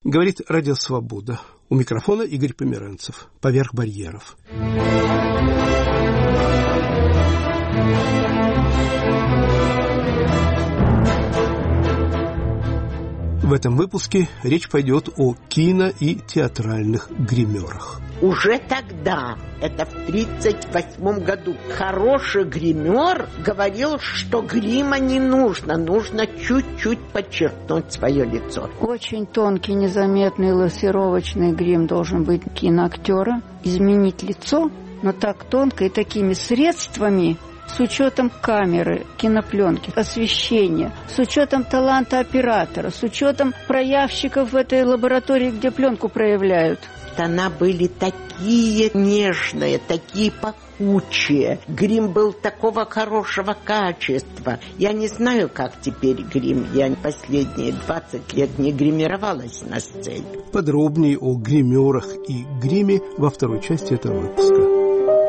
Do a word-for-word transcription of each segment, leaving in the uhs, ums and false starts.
Говорит Радио Свобода. У микрофона Игорь Померанцев. Поверх барьеров. В этом выпуске речь пойдет о кино- и театральных гримерах. Уже тогда, это в тридцать восьмом году, хороший гример говорил, что грима не нужно, нужно чуть-чуть подчеркнуть свое лицо. Очень тонкий, незаметный лассировочный грим должен быть киноактера. Изменить лицо, но так тонко и такими средствами, с учетом камеры, кинопленки, освещения, с учетом таланта оператора, с учетом проявщиков в этой лаборатории, где пленку проявляют. Тона были такие нежные, такие пахучие. Грим был такого хорошего качества. Я не знаю, как теперь грим. Я последние двадцать лет не гримировалась на сцене. Подробнее о гримерах и гриме во второй части этого выпуска.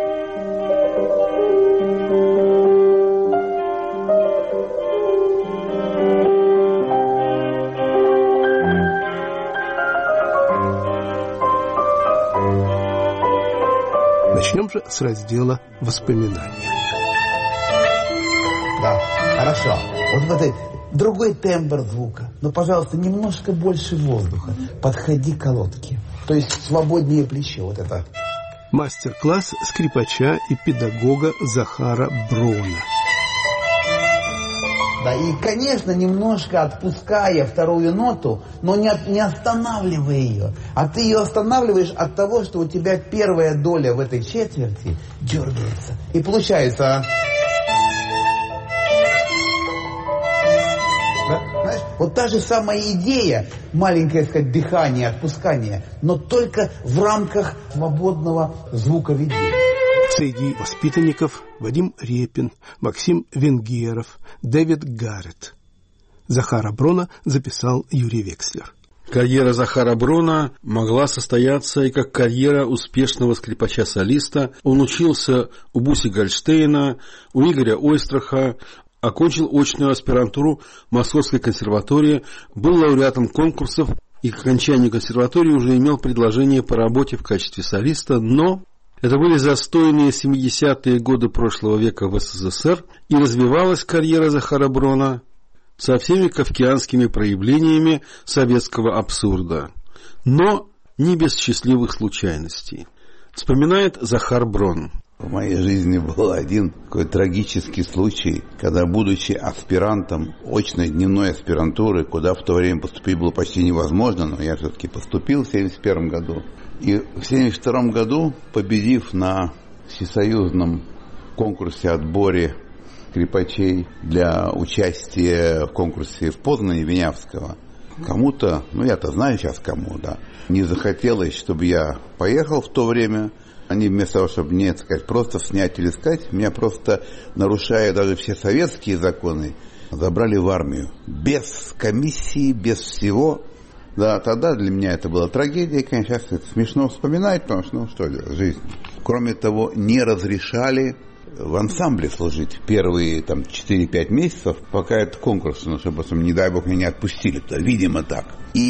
Начнем же с раздела «Воспоминания». Да, хорошо. Вот в этой другой тембр звука. Но, пожалуйста, немножко больше воздуха. Подходи к колодке. То есть свободнее плечо. Вот это. Мастер-класс скрипача и педагога Захара Брона. Да, и, конечно, немножко отпуская вторую ноту, но не, от, не останавливая ее. А ты ее останавливаешь от того, что у тебя первая доля в этой четверти дергается. И получается... Да? Знаешь, вот та же самая идея, маленькое, сказать, дыхание, отпускание, но только в рамках свободного звуковедения. Среди воспитанников Вадим Репин, Максим Венгеров, Дэвид Гаррет. Захара Брона записал Юрий Векслер. Карьера Захара Брона могла состояться и как карьера успешного скрипача-солиста. Он учился у Буси Гольштейна, у Игоря Ойстраха, окончил очную аспирантуру Московской консерватории, был лауреатом конкурсов и к окончанию консерватории уже имел предложение по работе в качестве солиста, но... Это были застойные семидесятые годы прошлого века в СССР, и развивалась карьера Захара Брона со всеми кафкианскими проявлениями советского абсурда, но не без счастливых случайностей. Вспоминает Захар Брон. В моей жизни был один такой трагический случай, когда, будучи аспирантом очной дневной аспирантуры, куда в то время поступить было почти невозможно, но я все-таки поступил в семьдесят первом году. И в семьдесят втором году, победив на всесоюзном конкурсе отборе скрипачей для участия в конкурсе в Познане Винявского, кому-то, ну я-то знаю сейчас кому, да, не захотелось, чтобы я поехал в то время. Они вместо того, чтобы мне, так сказать, просто снять или сказать, меня просто, нарушая даже все советские законы, забрали в армию. Без комиссии, без всего. Да, тогда для меня это была трагедия, конечно, сейчас это смешно вспоминать, потому что, ну, что делать, жизнь. Кроме того, не разрешали в ансамбле служить первые, там, четыре-пять месяцев, пока это конкурс, ну, чтобы, не дай бог, меня не отпустили, то, видимо, так.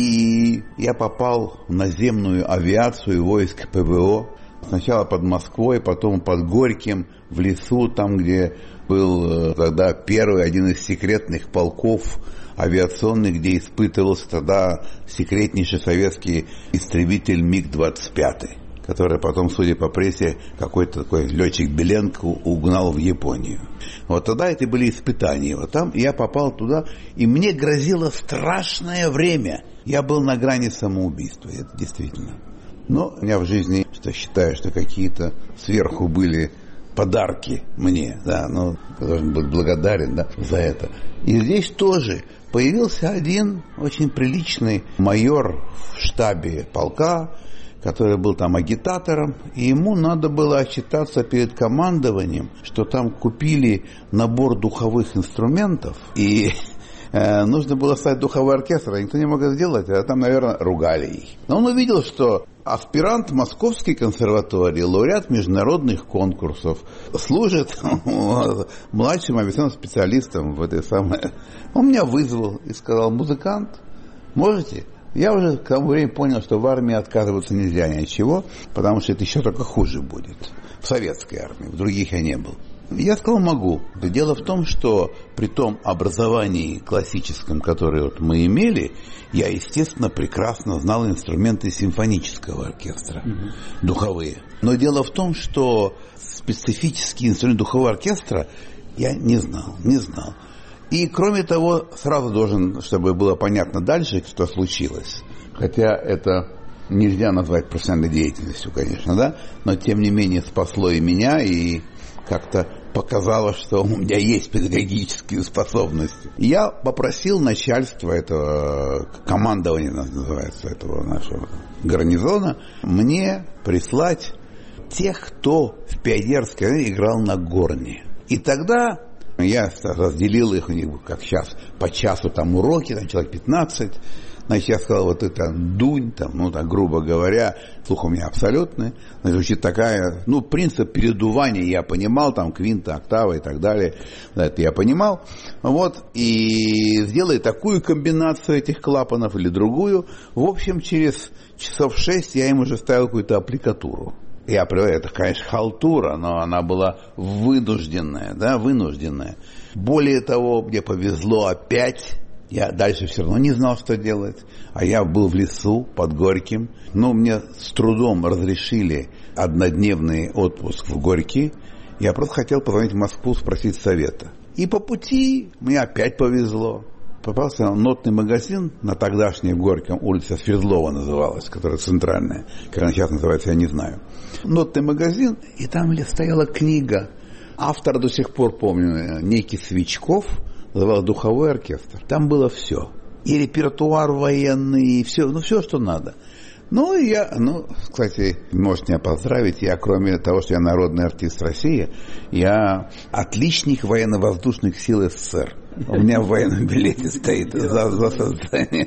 И я попал в наземную авиацию войск ПВО, сначала под Москвой, потом под Горьким, в лесу, там, где был тогда первый, один из секретных полков авиационный, где испытывался тогда секретнейший советский истребитель миг двадцать пять, который потом, судя по прессе, какой-то такой летчик Беленко угнал в Японию. Вот тогда это были испытания. Вот там я попал туда, и мне грозило страшное время. Я был на грани самоубийства, это действительно. Но у меня в жизни, что считаю, что какие-то сверху были подарки мне, да, ну, я должен быть благодарен, да, за это. И здесь тоже появился один очень приличный майор в штабе полка, который был там агитатором, и ему надо было отчитаться перед командованием, что там купили набор духовых инструментов, и э, нужно было стать духовой оркестр, а никто не мог это сделать, а там, наверное, ругали их. Но он увидел, что аспирант Московской консерватории, лауреат международных конкурсов, служит младшим авиационным специалистом в этой самой... Он меня вызвал и сказал: музыкант, можете? Я уже к тому времени понял, что в армии отказываться нельзя ни от чего, потому что это еще только хуже будет. В советской армии, в других я не был. Я сказал, могу. Дело в том, что при том образовании классическом, которое вот мы имели, я, естественно, прекрасно знал инструменты симфонического оркестра, mm-hmm. духовые. Но дело в том, что специфические инструменты духового оркестра я не знал, не знал. И, кроме того, сразу должен, чтобы было понятно дальше, что случилось. Хотя это нельзя назвать профессиональной деятельностью, конечно, да, но, тем не менее, спасло и меня, и как-то показало, что у меня есть педагогические способности. Я попросил начальство этого, командования называется, этого нашего гарнизона, мне прислать тех, кто в пионерской войне играл на горне. И тогда я разделил их, у них, как сейчас, по часу там уроки, там человек пятнадцать. Значит, я сказал, вот это дунь, там, ну, так, грубо говоря, слух у меня абсолютный. Значит, звучит такая, ну, принцип передувания я понимал, там, квинта, октава и так далее. Это я понимал. Вот, и сделай такую комбинацию этих клапанов или другую. В общем, через часов шесть я им уже ставил какую-то аппликатуру. Я привел, это, конечно, халтура, но она была вынужденная, да, вынужденная. Более того, мне повезло опять. Я дальше все равно не знал, что делать. А я был в лесу под Горьким. Но мне с трудом разрешили однодневный отпуск в Горький. Я просто хотел позвонить в Москву, спросить совета. И по пути мне опять повезло. Попался в нотный магазин на тогдашней в Горьком, улица Свердлова называлась, которая центральная. Как она сейчас называется, я не знаю. Нотный магазин, и там стояла книга. Автор до сих пор помню, некий Свечков, назывался «Духовой оркестр». Там было все. И репертуар военный, и все, ну, все, что надо. Ну, и я, ну, кстати, можете меня поздравить, я, кроме того, что я народный артист России, я отличник военно-воздушных сил СССР. У меня в военном билете стоит за, за создание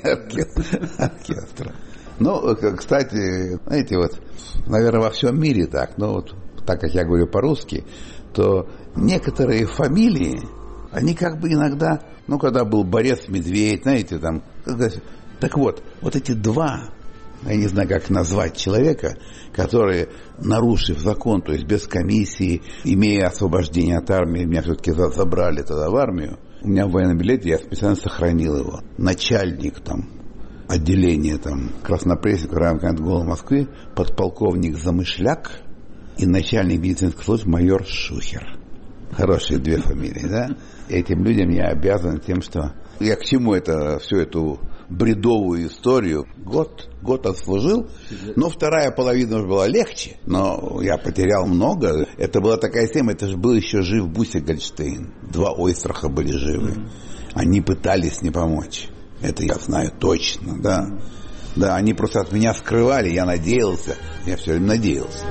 оркестра. Ну, кстати, знаете, вот, наверное, во всем мире так, но вот так как я говорю по-русски, то некоторые фамилии, они как бы иногда, ну, когда был Борец-Медведь, знаете, там, так вот, вот эти два, я не знаю, как назвать человека, которые, нарушив закон, то есть без комиссии, имея освобождение от армии, меня все-таки забрали тогда в армию, у меня в военном билете, я специально сохранил его. Начальник там отделения там краснопресненского района города Москвы, подполковник Замышляк и начальник медицинской службы майор Шухер. Хорошие две фамилии, да? Этим людям я обязан тем, что я к чему это, всю эту бредовую историю. Год, год отслужил, но вторая половина уже была легче, но я потерял много. Это была такая тема, это же был еще жив Бусик Гольштейн. Два Ойстраха были живы. Они пытались мне помочь. Это я знаю точно, да. Да, они просто от меня скрывали, я надеялся, я все время надеялся.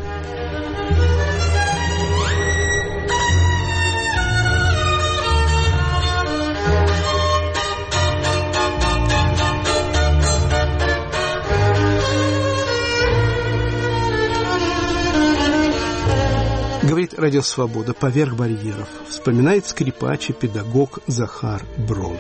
Говорит Радио Свобода, поверх барьеров. Вспоминает скрипач и педагог Захар Брон.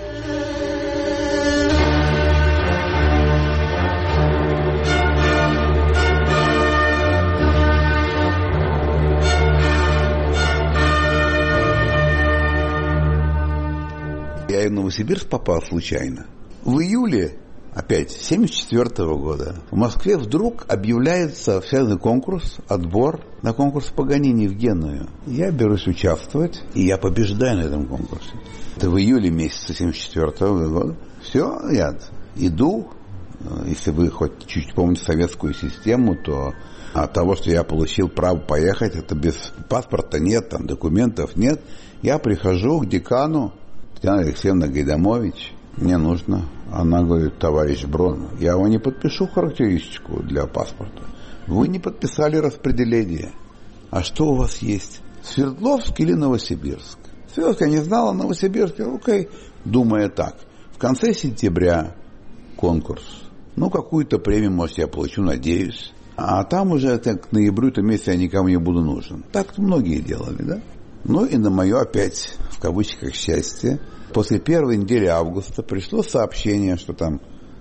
Я в Новосибирск попал случайно. В июле, опять, семьдесят четвёртого года, в Москве вдруг объявляется официальный конкурс, отбор на конкурс Паганини в Геную. Я берусь участвовать, и я побеждаю на этом конкурсе. Это в июле месяца семьдесят четвёртого года. Все, я иду. Если вы хоть чуть-чуть помните советскую систему, то от того, что я получил право поехать, это без паспорта нет, там документов нет. Я прихожу к декану, Татьяна Алексеевна Гайдамович, мне нужно. Она говорит, товарищ Брон, я вам не подпишу характеристику для паспорта. Вы не подписали распределение. А что у вас есть? Свердловск или Новосибирск? Свердловск я не знала, Новосибирск, окей. Думая так, в конце сентября конкурс. Ну, какую-то премию, может, я получу, надеюсь. А там уже так, к ноябрю-то месяце я никому не буду нужен. Так многие делали, да? Ну и на мое опять, в кавычках, счастье, после первой недели августа пришло сообщение, что там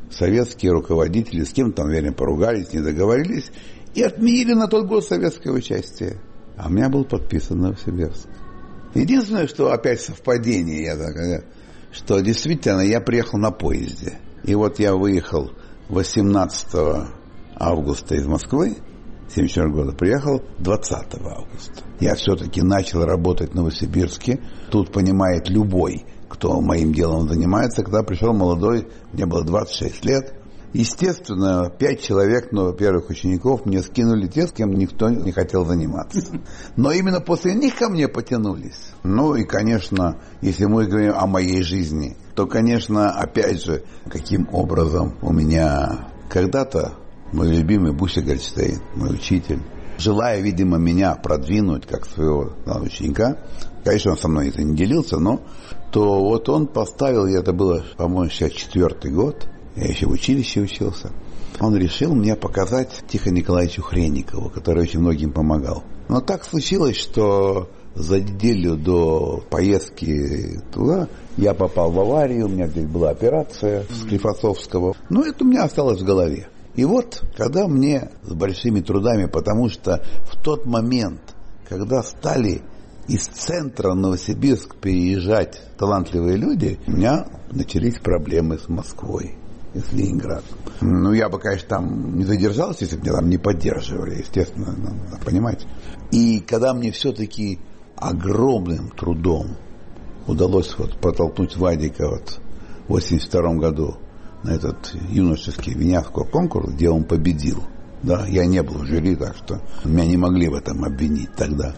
советские руководители с кем-то, наверное, поругались, не договорились и отменили на тот год советское участие. А у меня был подписан Новосибирск. Единственное, что опять совпадение, я так, что действительно я приехал на поезде. И вот я выехал восемнадцатого августа из Москвы, семьдесят четвёртого года, приехал двадцатого августа. Я все-таки начал работать в Новосибирске. Тут понимает любой, кто моим делом занимается. Когда пришел молодой, мне было двадцать шесть лет. Естественно, пять человек, но первых учеников мне скинули те, с кем никто не хотел заниматься. Но именно после них ко мне потянулись. Ну и, конечно, если мы говорим о моей жизни, то, конечно, опять же, каким образом у меня когда-то мой любимый Буся Гольштейн, мой учитель, желая, видимо, меня продвинуть как своего ученика, конечно, он со мной это не делился, но то вот он поставил, и это было, по-моему, шестьдесят четвёртый год, я еще в училище учился, он решил мне показать Тихону Николаевичу Хренникову, который очень многим помогал. Но так случилось, что за неделю до поездки туда я попал в аварию, у меня здесь была операция с Склифосовского, но это у меня осталось в голове. И вот, когда мне с большими трудами, потому что в тот момент, когда стали из центра Новосибирск переезжать талантливые люди, у меня начались проблемы с Москвой и с Ленинградом. Ну, я бы, конечно, там не задержался, если бы меня там не поддерживали, естественно, надо понимать. И когда мне все-таки огромным трудом удалось вот протолкнуть Вадика вот в восемьдесят втором году на этот юношеский Винявский конкурс, где он победил, да, я не был в жюри, так что меня не могли в этом обвинить тогда,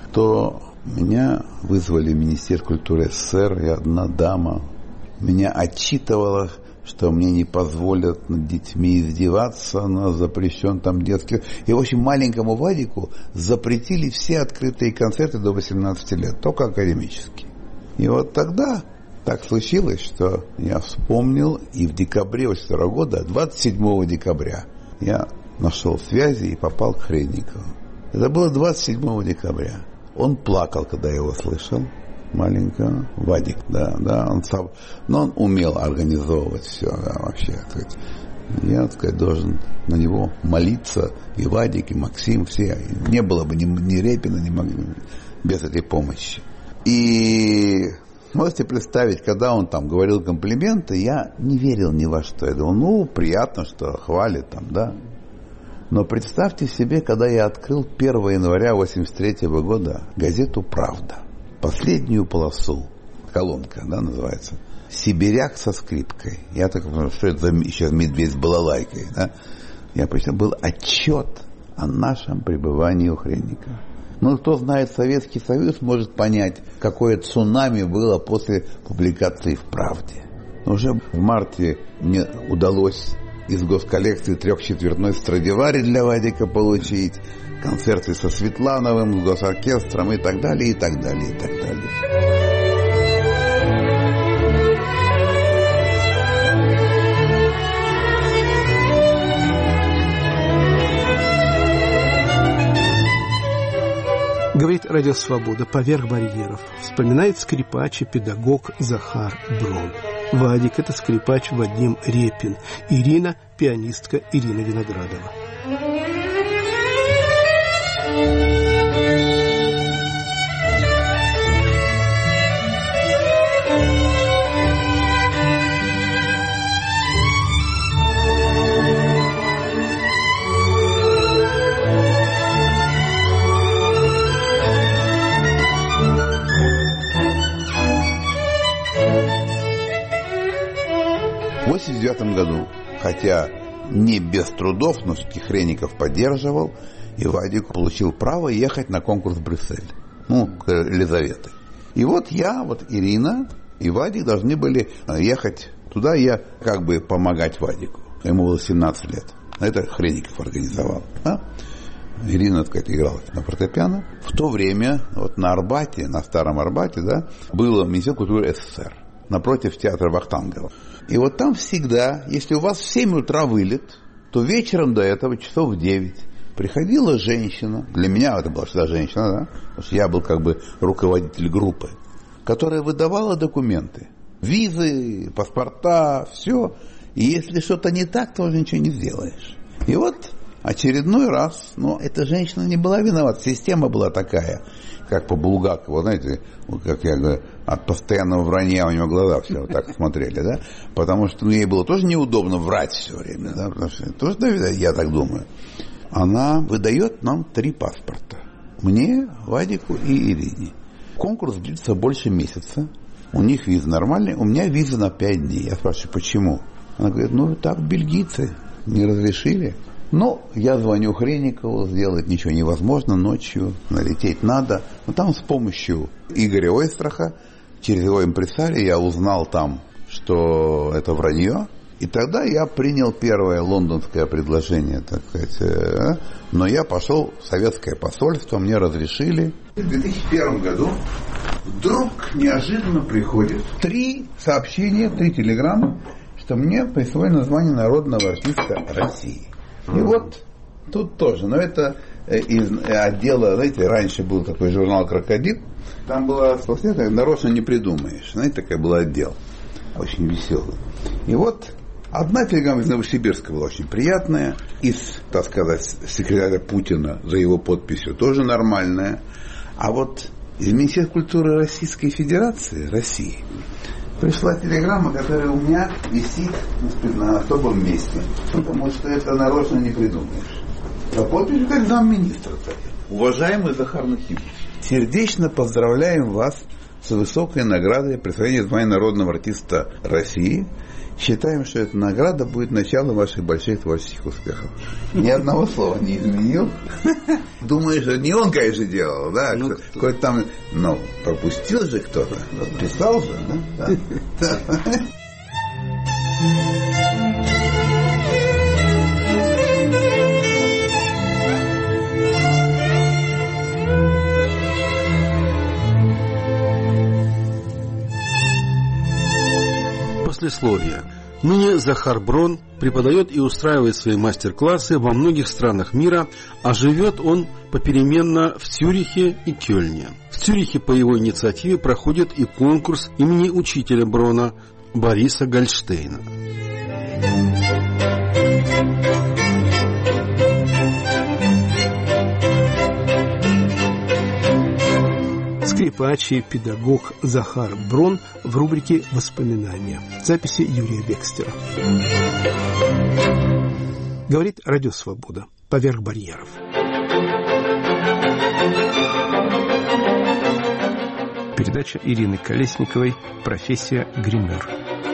то меня вызвали в Министерство культуры СССР, и одна дама меня отчитывала, что мне не позволят над детьми издеваться, у нас запрещен там детский... И, в общем, маленькому Вадику запретили все открытые концерты до восемнадцати лет, только академические. И вот тогда так случилось, что я вспомнил, и в декабре восемьдесят второго года, двадцать седьмого декабря, я нашел связи и попал к Хренникову. Это было двадцать седьмого декабря. Он плакал, когда я его слышал. Маленького Вадик, да, да, он сам, но он умел организовывать все, да, вообще, так сказать. Я, так сказать, должен на него молиться, и Вадик, и Максим, все, не было бы ни, ни Репина, ни Магнина без этой помощи. И можете представить, когда он там говорил комплименты, я не верил ни во что. Я думал, ну, приятно, что хвалит там, да. Но представьте себе, когда я открыл первого января восемьдесят третьего года газету «Правда», последнюю полосу, колонка, да, называется, «Сибиряк со скрипкой». Я так понял, что это за сейчас медведь с балалайкой, да. Я прочитал, был отчет о нашем пребывании у Хренникова. Ну, кто знает Советский Союз, может понять, какое цунами было после публикации в «Правде». Но уже в марте мне удалось из госколлекции трехчетвертной Страдивари для Вадика получить, концерты со Светлановым, с госоркестром и так далее, и так далее, и так далее. Говорит Радио Свобода «Поверх барьеров». Вспоминает скрипач и педагог Захар Брон. Вадик – это скрипач Вадим Репин. Ирина – пианистка Ирина Виноградова. В восемьдесят девятом году, хотя не без трудов, но Хренников поддерживал, и Вадик получил право ехать на конкурс в Брюссель, ну, к Елизавете. И вот я, вот Ирина и Вадик должны были ехать туда, я как бы помогать Вадику. Ему было семнадцать лет. Это Хренников организовал. Да? Ирина, так сказать, играла на фортепиано. В то время вот на Арбате, на Старом Арбате, да, было Министерство культуры СССР, напротив театра Вахтангова. И вот там всегда, если у вас в семь утра вылет, то вечером до этого, часов в девять, приходила женщина, для меня это была всегда женщина, да, потому что я был как бы руководитель группы, которая выдавала документы, визы, паспорта, все, И если что-то не так, то уже ничего не сделаешь. И вот очередной раз, но эта женщина не была виновата, система была такая, как по Булгакову, знаете, как я говорю, от постоянного вранья у него глаза все вот так смотрели, да, потому что ну, ей было тоже неудобно врать все время, да, потому что тоже, я так думаю. Она выдает нам три паспорта, мне, Вадику и Ирине. Конкурс длится больше месяца, у них виза нормальная, у меня виза на пять дней. Я спрашиваю, почему? Она говорит, ну так бельгийцы не разрешили. Но я звоню Хренникову, сделать ничего невозможно, ночью налететь надо. Но там с помощью Игоря Ойстраха, через его импресарио, я узнал там, что это вранье. И тогда я принял первое лондонское предложение, так сказать. Но я пошел в советское посольство, мне разрешили. В две тысячи первом году вдруг неожиданно приходит три сообщения, три телеграммы, что мне присвоено название народного артиста России. И вот тут тоже, но это из отдела, знаете, раньше был такой журнал «Крокодил», там была статья, нарочно не придумаешь, знаете, такая была отдел, очень веселый. И вот одна телеграмма из Новосибирска была очень приятная, из, так сказать, секретаря Путина за его подписью тоже нормальная, а вот из Министерства культуры Российской Федерации, России, пришла телеграмма, которая у меня висит на особом месте, потому что это нарочно не придумаешь. А подпись как замминистра. Уважаемый Захар Нахимович, сердечно поздравляем вас с высокой наградой присвоения звания народного артиста России. Считаем, что эта награда будет началом ваших больших творческих успехов. Ни одного слова не изменил. Думаю, что не он, конечно, делал, да? Ну, какой-то там, ну, пропустил же кто-то, подписал же, да? Да. Послесловие. Ныне Захар Брон преподает и устраивает свои мастер-классы во многих странах мира, а живет он попеременно в Цюрихе и Кёльне. В Цюрихе по его инициативе проходит и конкурс имени учителя Брона Бориса Гольштейна. Скрипач и педагог Захар Брон в рубрике «Воспоминания». Записи Юрия Бекстера. Говорит Радио Свобода. Поверх барьеров. Передача Ирины Колесниковой «Профессия гример».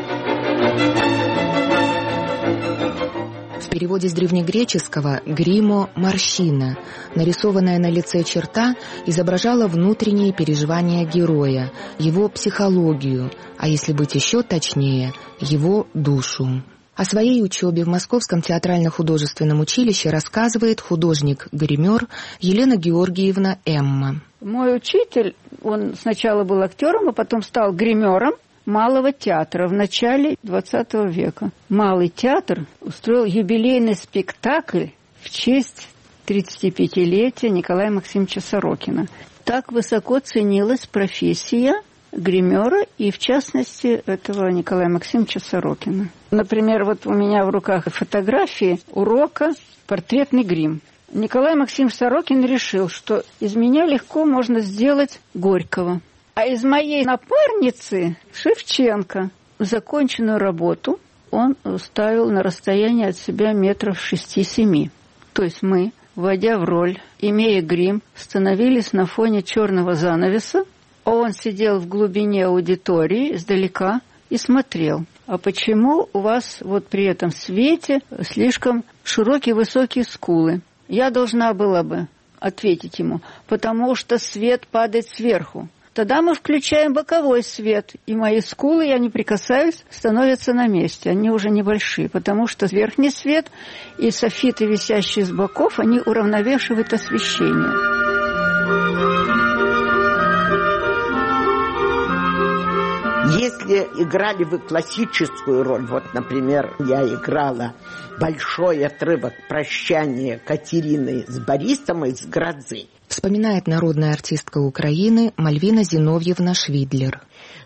В переводе с древнегреческого «гримо» – морщина. Нарисованная на лице черта изображала внутренние переживания героя, его психологию, а если быть еще точнее, его душу. О своей учебе в Московском театрально-художественном училище рассказывает художник-гример Елена Георгиевна Эмма. Мой учитель, он сначала был актером, а потом стал гримером Малого театра в начале двадцатого века. Малый театр устроил юбилейный спектакль в честь тридцатипятилетия Николая Максимовича Сорокина. Так высоко ценилась профессия гримера и, в частности, этого Николая Максимовича Сорокина. Например, вот у меня в руках фотографии урока «Портретный грим». Николай Максимович Сорокин решил, что из меня легко можно сделать Горького. А из моей напарницы Шевченко законченную работу он ставил на расстояние от себя метров шести-семи. То есть мы, войдя в роль, имея грим, становились на фоне черного занавеса, а он сидел в глубине аудитории издалека и смотрел. А почему у вас вот при этом свете слишком широкие высокие скулы? Я должна была бы ответить ему, потому что свет падает сверху. Тогда мы включаем боковой свет, и мои скулы, я не прикасаюсь, становятся на месте. Они уже небольшие, потому что верхний свет и софиты, висящие с боков, они уравновешивают освещение. Если играли вы классическую роль, вот, например, я играла большой отрывок прощания Катерины с Борисом из «Грозы», вспоминает народная артистка Украины Мальвина Зиновьевна Швидлер.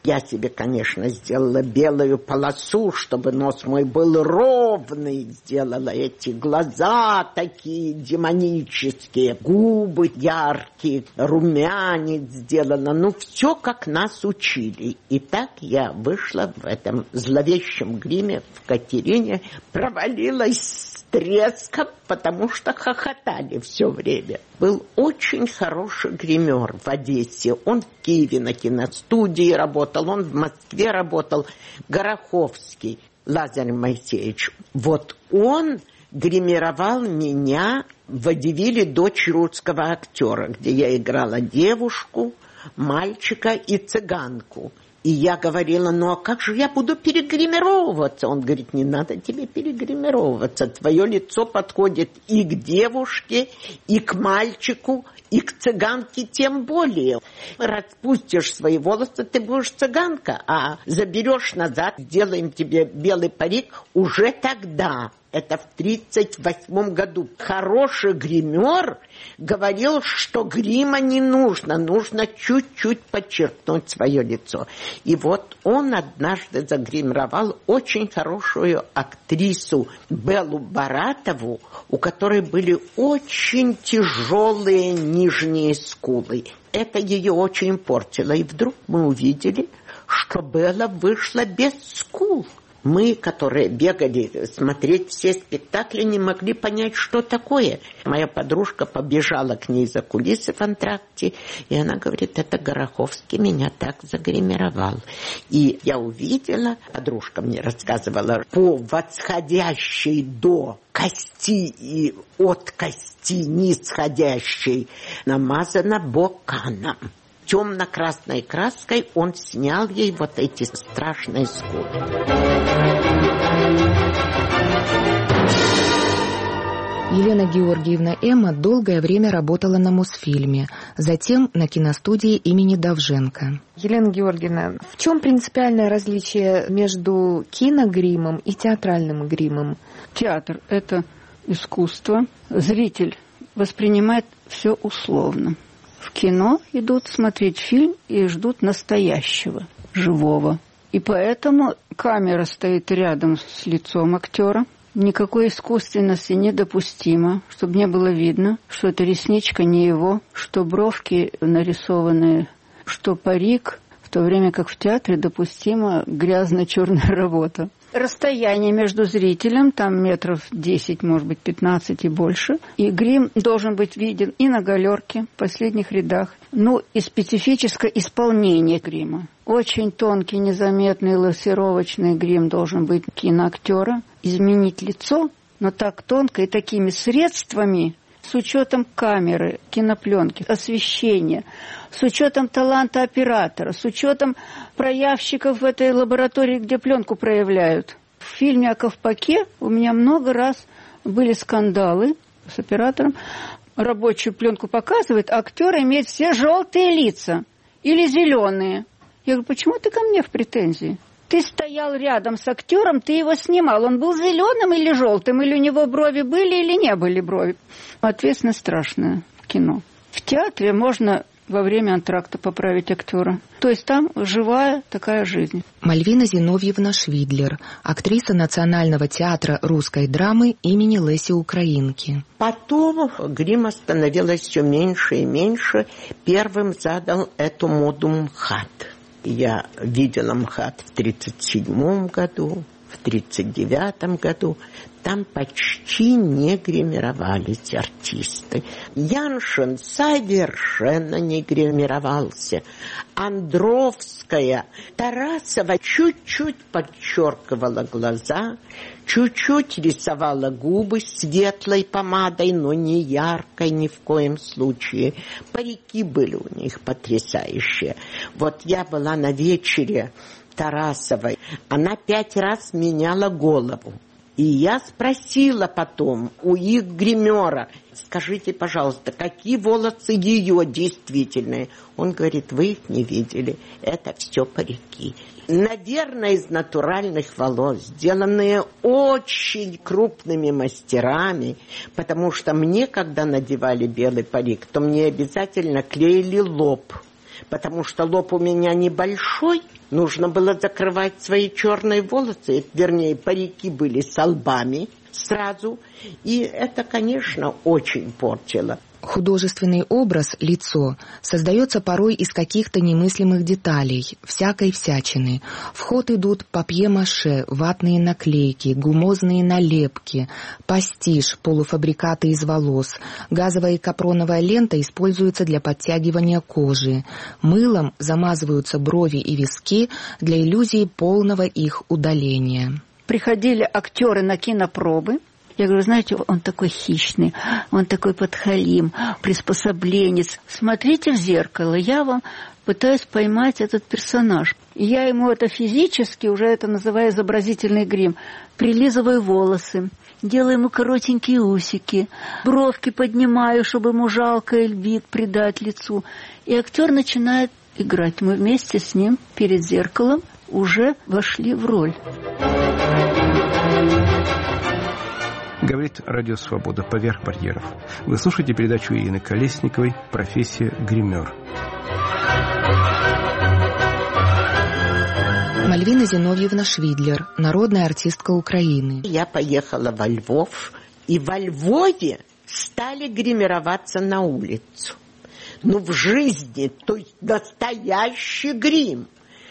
Я себе, конечно, сделала белую полосу, чтобы нос мой был ровный, сделала эти глаза такие демонические, губы яркие, румянец сделала. Ну, все, как нас учили. И так я вышла в этом зловещем гриме в Катерине, провалилась с треском, потому что хохотали все время. Был очень хороший гример в Одессе. Он в Киеве на киностудии работал, он в Москве работал. Гороховский Лазарь Моисеевич. Вот он гримировал меня в «Водевиле «Дочь русского актера», где я играла девушку, мальчика и цыганку. И я говорила, ну а как же я буду перегримировываться? Он говорит, не надо тебе перегримировываться. Твое лицо подходит и к девушке, и к мальчику, и к цыганке тем более. Распустишь свои волосы, ты будешь цыганка, а заберешь назад, сделаем тебе белый парик уже тогда. Это в тридцать восьмом году. Хороший гример говорил, что грима не нужно, нужно чуть-чуть подчеркнуть свое лицо. И вот он однажды загримировал очень хорошую актрису Беллу Баратову, у которой были очень тяжелые нижние скулы. Это ее очень портило. И вдруг мы увидели, что Белла вышла без скул. Мы, которые бегали смотреть все спектакли, не могли понять, что такое. Моя подружка побежала к ней за кулисы в антракте, и она говорит, это Гороховский меня так загримировал. И я увидела, подружка мне рассказывала, по восходящей до кости и от кости нисходящей намазана боканом. Темно-красной краской он снял ей вот эти страшные скулы. Елена Георгиевна Эмма долгое время работала на Мосфильме, затем на киностудии имени Довженко. Елена Георгиевна, в чем принципиальное различие между киногримом и театральным гримом? Театр – это искусство. Зритель воспринимает все условно. В кино идут смотреть фильм и ждут настоящего, живого. И поэтому камера стоит рядом с лицом актера. Никакой искусственности недопустимо, чтобы не было видно, что эта ресничка не его, что бровки нарисованы, что парик, в то время как в театре допустима грязно-черная работа. Расстояние между зрителем, там метров десять, может быть, пятнадцать и больше. И грим должен быть виден и на галерке, в последних рядах. Ну, и специфическое исполнение грима. Очень тонкий, незаметный лассировочный грим должен быть киноактера. Изменить лицо, но так тонко и такими средствами, с учетом камеры, кинопленки, освещения, с учетом таланта оператора, с учетом проявщиков в этой лаборатории, где пленку проявляют. В фильме о Ковпаке у меня много раз были скандалы с оператором. Рабочую пленку показывает, а актер имеет все желтые лица или зеленые. Я говорю, почему ты ко мне в претензии? Ты стоял рядом с актером, ты его снимал. Он был зеленым или желтым, или у него брови были или не были брови. Ответственность страшная в кино. В театре можно во время антракта поправить актера. То есть там живая такая жизнь. Мальвина Зиновьевна Швидлер, актриса Национального театра русской драмы имени Леси Украинки. Потом грима становилось все меньше и меньше. Первым задал эту моду МХАТ. Я видела МХАТ в тридцать седьмом году, в тридцать девятом году. Там почти не гримировались артисты. Яншин совершенно не гримировался. Андровская, Тарасова чуть-чуть подчеркивала глаза, чуть-чуть рисовала губы светлой помадой, но не яркой ни в коем случае. Парики были у них потрясающие. Вот я была на вечере Тарасовой. Она пять раз меняла голову. И я спросила потом у их гримера, скажите, пожалуйста, какие волосы ее действительные? Он говорит, вы их не видели, это все парики. Наверное, из натуральных волос, сделанные очень крупными мастерами, потому что мне, когда надевали белый парик, то мне обязательно клеили лоб. потому что лоб у меня небольшой, нужно было закрывать свои черные волосы, вернее, парики были со лбами сразу, и это, конечно, очень портило. Художественный образ, лицо, создается порой из каких-то немыслимых деталей, всякой всячины. В ход идут папье-маше, ватные наклейки, гумозные налепки, пастиш, полуфабрикаты из волос. Газовая и капроновая лента используются для подтягивания кожи. Мылом замазываются брови и виски для иллюзии полного их удаления. Приходили актеры на кинопробы. Я говорю, знаете, он такой хищный, он такой подхалим, приспособленец. Смотрите в зеркало, я вам пытаюсь поймать этот персонаж. И я ему это физически, уже это называю изобразительный грим, прилизываю волосы, делаю ему коротенькие усики, бровки поднимаю, чтобы ему жалкий вид придать лицу. И актер начинает играть. Мы вместе с ним перед зеркалом уже вошли в роль. Говорит Радио Свобода «Поверх барьеров». Вы слушаете передачу Ирины Колесниковой «Профессия гример». Мальвина Зиновьевна Швидлер, народная артистка Украины. Я поехала во Львов, и во Львове стали гримироваться на улицу. Ну, в жизни, то есть настоящий грим.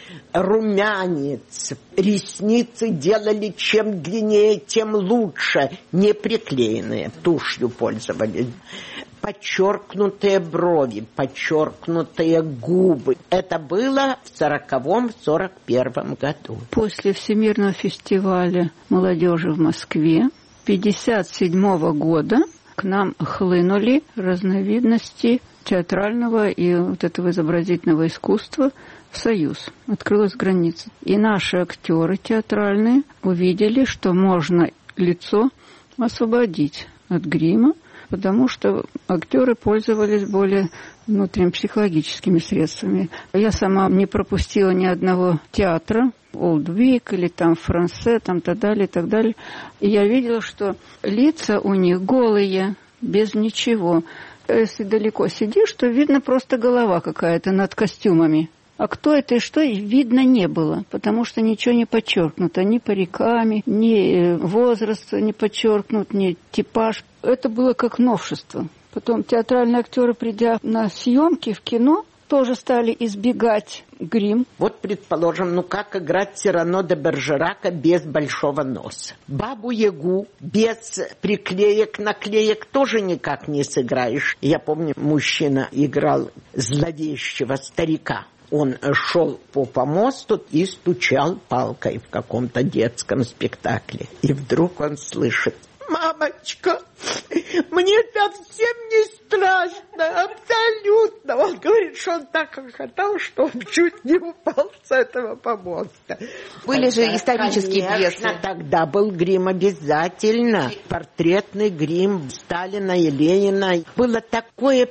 Румянец, ресницы делали чем длиннее, тем лучше, не приклеенные, тушью пользовались. Подчеркнутые брови, подчеркнутые губы. Это было в сороковом — сорок первом году. После Всемирного фестиваля молодежи в Москве пятьдесят седьмого года к нам хлынули разновидности театрального и вот этого изобразительного искусства в Союз. Открылась граница. И наши актеры театральные увидели, что можно лицо освободить от грима, потому что актеры пользовались более внутренними психологическими средствами. Я сама не пропустила ни одного театра, Олд Вик или там Франсе, там так далее, и так далее. И я видела, что лица у них голые, без ничего. Если далеко сидишь, то видно просто голова какая-то над костюмами. А кто это и что, видно не было, потому что ничего не подчеркнуто, ни париками, ни возраст не подчеркнут, ни типаж. Это было как новшество. Потом театральные актеры, придя на съемки в кино, тоже стали избегать грим. Вот, предположим, ну как играть Сирано де Бержерака без большого носа? Бабу-Ягу без приклеек, наклеек тоже никак не сыграешь. Я помню, мужчина играл зловещего старика. Он шел по помосту и стучал палкой в каком-то детском спектакле. И вдруг он слышит: «Мамочка, мне совсем не страшно, абсолютно». Он говорит, что он так хохотал, что он чуть не упал с этого помоста. Были тогда, же исторические конечно, пьесы. Тогда был грим обязательно. Портретный грим Сталина и Ленина. Было такое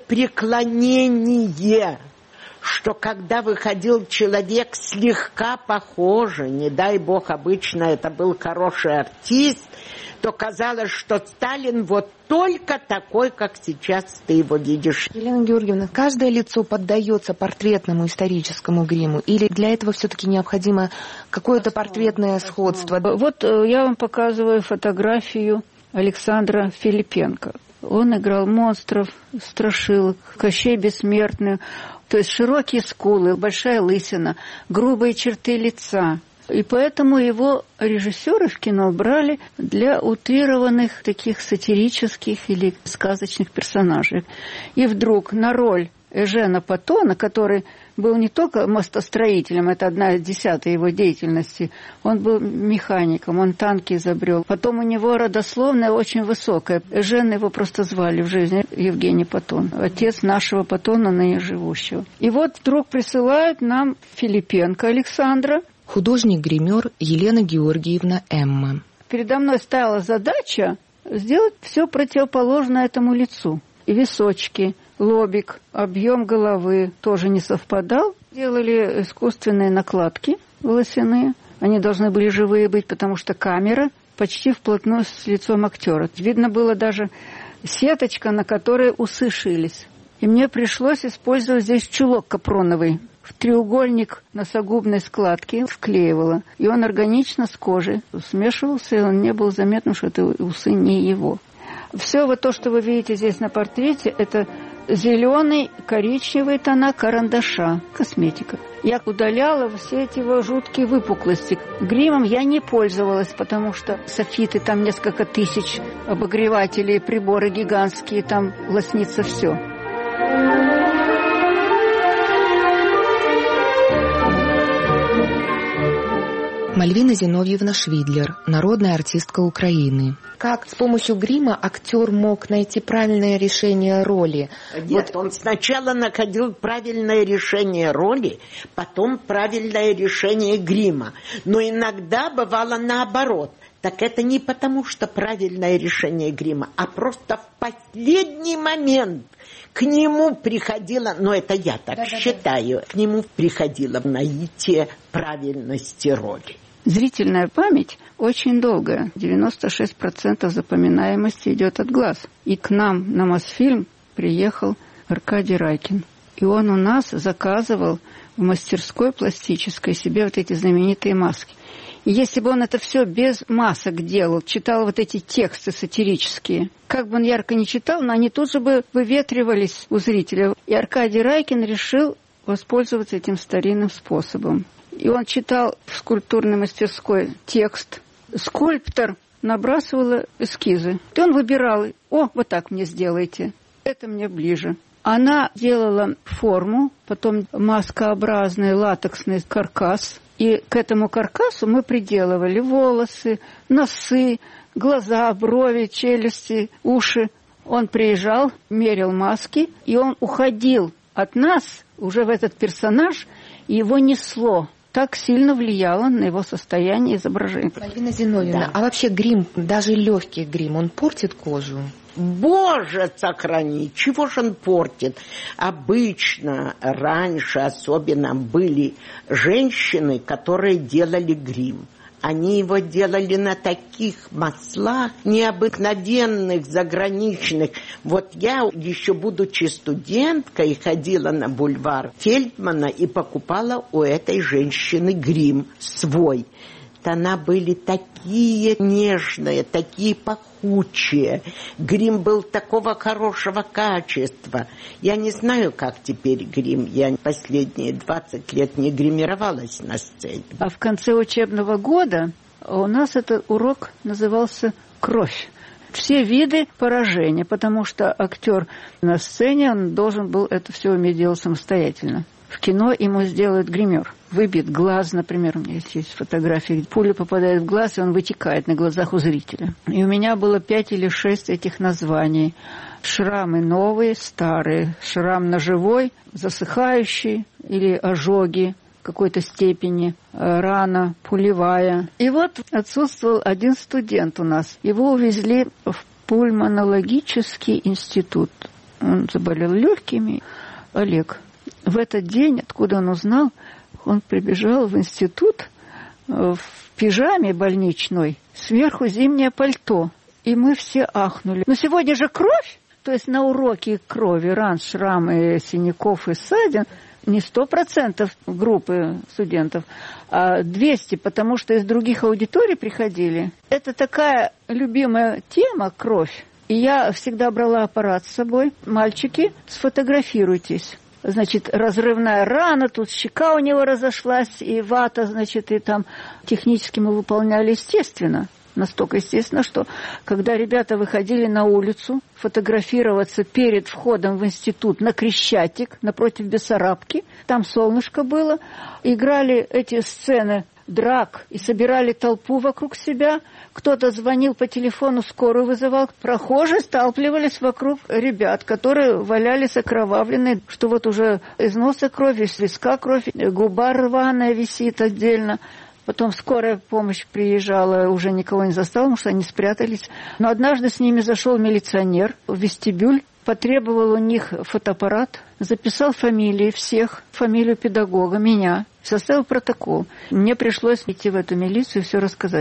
преклонение, что когда выходил человек слегка похожий, не дай бог, обычно это был хороший артист, то казалось, что Сталин вот только такой, как сейчас ты его видишь. Елена Георгиевна, каждое лицо поддается портретному историческому гриму? Или для этого все-таки необходимо какое-то портретное сходство? Вот я вам показываю фотографию Александра Филипенко. Он играл монстров, страшилок, Кощей Бессмертный. То есть широкие скулы, большая лысина, грубые черты лица. И поэтому его режиссеры в кино брали для утрированных таких сатирических или сказочных персонажей. И вдруг на роль Эжена Патона, который был не только мостостроителем, это одна из десятой его деятельности, он был механиком, он танки изобрел. Потом у него родословная очень высокая. Эжен его просто звали в жизни Евгений Патон, отец нашего Патона, ныне живущего. И вот вдруг присылают нам Филипенко Александра. Художник-гример Елена Георгиевна Эмма. Передо мной стояла задача сделать все противоположно этому лицу. И височки, лобик, объем головы тоже не совпадал. Делали искусственные накладки волосяные. Они должны были живые быть, потому что камера почти вплотную с лицом актера. Видно было даже сеточка, на которой усы шились. И мне пришлось использовать здесь чулок капроновый. В треугольник носогубной складки вклеивала. И он органично с кожей смешивался, и он не был заметным, что это усы не его. Все вот то, что вы видите здесь на портрете, это зеленый, коричневый тона карандаша, косметика. Я удаляла все эти его жуткие выпуклости. Гримом я не пользовалась, потому что софиты, там несколько тысяч обогревателей, приборы гигантские, там лоснится все. Мальвина Зиновьевна Швидлер, народная артистка Украины. Как с помощью грима актер мог найти правильное решение роли? Нет, вот он сначала находил правильное решение роли, потом правильное решение грима. Но иногда бывало наоборот. Так это не потому, что правильное решение грима, а просто в последний момент к нему приходило, но это я так да, считаю, да, да. к нему приходило наитие правильности роли. Зрительная память очень долгая. девяносто шесть процентов запоминаемости идет от глаз. И к нам на Мосфильм приехал Аркадий Райкин. И он у нас заказывал в мастерской пластической себе вот эти знаменитые маски. И если бы он это все без масок делал, читал вот эти тексты сатирические, как бы он ярко не читал, но они тут же бы выветривались у зрителя. И Аркадий Райкин решил воспользоваться этим старинным способом. И он читал в скульптурной мастерской текст. Скульптор набрасывала эскизы. И он выбирал: о, вот так мне сделайте, это мне ближе. Она делала форму, потом маскообразный латексный каркас. И к этому каркасу мы приделывали волосы, носы, глаза, брови, челюсти, уши. Он приезжал, мерил маски, и он уходил от нас уже в этот персонаж, и его несло. Так сильно влияло на его состояние изображения. Мальвина Зиновьевна, да. А вообще грим, даже легкий грим, он портит кожу? Боже, сохрани, чего же он портит? Обычно, раньше особенно, были женщины, которые делали грим. Они его делали на таких маслах необыкновенных, заграничных. Вот я, еще будучи студенткой, ходила на бульвар Фельдмана и покупала у этой женщины грим свой. Тона были такие нежные, такие пахучие. Грим был такого хорошего качества. Я не знаю, как теперь грим. Я последние двадцать лет не гримировалась на сцене. А в конце учебного года у нас этот урок назывался «Кровь». Все виды поражения, потому что актер на сцене, он должен был это все уметь делать самостоятельно. В кино ему сделают гример. Выбит глаз, например, у меня есть фотографии, пуля попадает в глаз, и он вытекает на глазах у зрителя. И у меня было пять или шесть этих названий. Шрамы новые, старые, шрам ножевой, засыхающий или ожоги какой-то степени, рана пулевая. И вот отсутствовал один студент у нас. Его увезли в пульмонологический институт. Он заболел легкими. Олег. В этот день, откуда он узнал, он прибежал в институт в пижаме больничной, сверху зимнее пальто. И мы все ахнули. Но сегодня же кровь, то есть на уроке крови, ран, шрамы, синяков и ссадин, не сто процентов группы студентов, а двести, потому что из других аудиторий приходили. Это такая любимая тема — кровь. И я всегда брала аппарат с собой. Мальчики, сфотографируйтесь. Значит, разрывная рана, тут щека у него разошлась, и вата, значит, и там технически мы выполняли естественно. Настолько естественно, что когда ребята выходили на улицу фотографироваться перед входом в институт на Крещатик, напротив Бессарабки, там солнышко было, играли эти сцены драк и собирали толпу вокруг себя. Кто-то звонил по телефону, скорую вызывал. Прохожие сталпливались вокруг ребят, которые валялись окровавленные, что вот уже из носа кровь, из виска кровь, губа рваная висит отдельно. Потом скорая помощь приезжала, уже никого не застала, потому что они спрятались. Но однажды с ними зашел милиционер в вестибюль, потребовал у них фотоаппарат, записал фамилии всех, фамилию педагога, меня, составил протокол. Мне пришлось идти в эту милицию и все рассказать.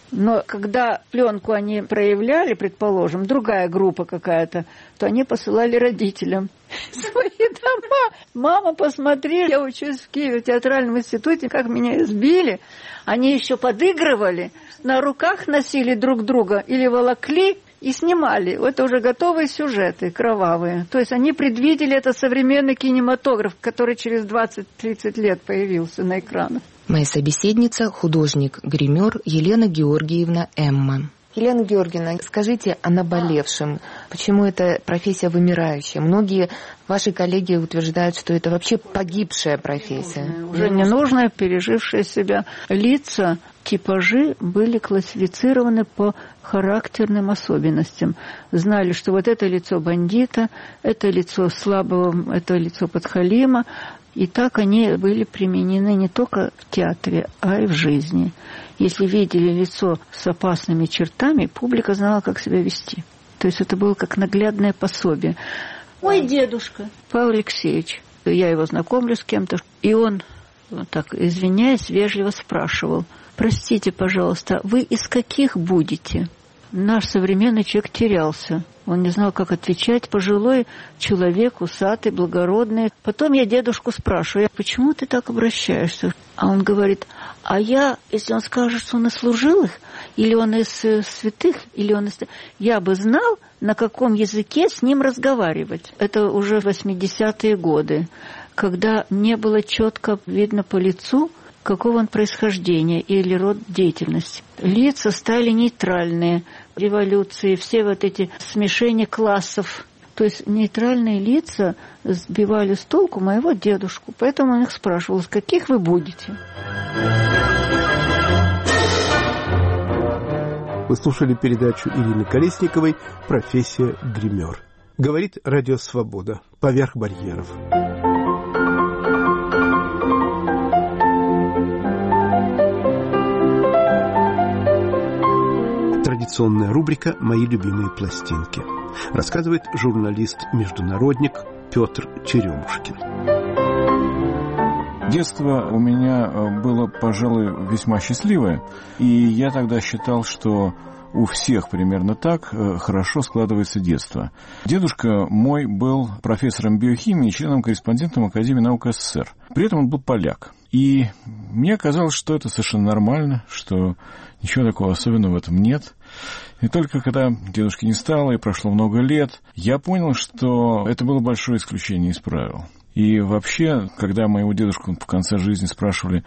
Но когда пленку они проявляли, предположим, другая группа какая-то, то они посылали родителям свои дома. Мама, посмотри, я учусь в Киеве в театральном институте, как меня избили. Они еще подыгрывали, на руках носили друг друга или волокли и снимали. Это уже готовые сюжеты, кровавые. То есть они предвидели это современный кинематограф, который через двадцать-тридцать лет появился на экранах. Моя собеседница – художник-гример Елена Георгиевна Эмма. Елена Георгиевна, скажите о наболевшем. Почему эта профессия вымирающая? Многие ваши коллеги утверждают, что это вообще погибшая профессия. Уже ненужная, пережившая себя. Лица, типажи были классифицированы по характерным особенностям. Знали, что вот это лицо бандита, это лицо слабого, это лицо подхалима. И так они были применены не только в театре, а и в жизни. Если видели лицо с опасными чертами, публика знала, как себя вести. То есть это было как наглядное пособие. «Ой, дедушка!» Павел Алексеевич. Я его знакомлю с кем-то. И он, вот так, извиняясь, вежливо спрашивал: «Простите, пожалуйста, вы из каких будете?» Наш современный человек терялся. Он не знал, как отвечать. Пожилой человек, усатый, благородный. Потом я дедушку спрашиваю: почему ты так обращаешься? А он говорит: а я, если он скажет, что он из служилых, или он из святых, или он из... я бы знал, на каком языке с ним разговаривать. Это уже восьмидесятые годы, когда не было четко видно по лицу, какого он происхождения или род деятельности. Лица стали нейтральные. Революции, все вот эти смешения классов. То есть нейтральные лица сбивали с толку моего дедушку. Поэтому он их спрашивал: с каких вы будете? Вы слушали передачу Ирины Колесниковой «Профессия гример». Говорит Радио Свобода. Поверх барьеров. Традиционная рубрика «Мои любимые пластинки». Рассказывает журналист-международник Петр Черемушкин. Детство у меня было, пожалуй, весьма счастливое. И я тогда считал, что у всех примерно так хорошо складывается детство. Дедушка мой был профессором биохимии и членом-корреспондентом Академии наук СССР. При этом он был поляк. И мне казалось, что это совершенно нормально, что ничего такого особенного в этом нет. И только когда дедушки не стало, и прошло много лет, я понял, что это было большое исключение из правил. И вообще, когда моего дедушку в конце жизни спрашивали,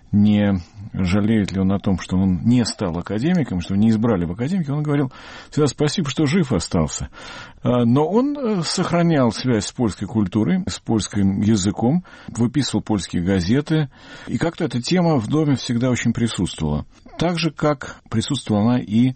не жалеет ли он о том, что он не стал академиком, что его не избрали в академике, он говорил всегда спасибо, что жив остался. Но он сохранял связь с польской культурой, с польским языком, выписывал польские газеты, и как-то эта тема в доме всегда очень присутствовала. Так же, как присутствовала она и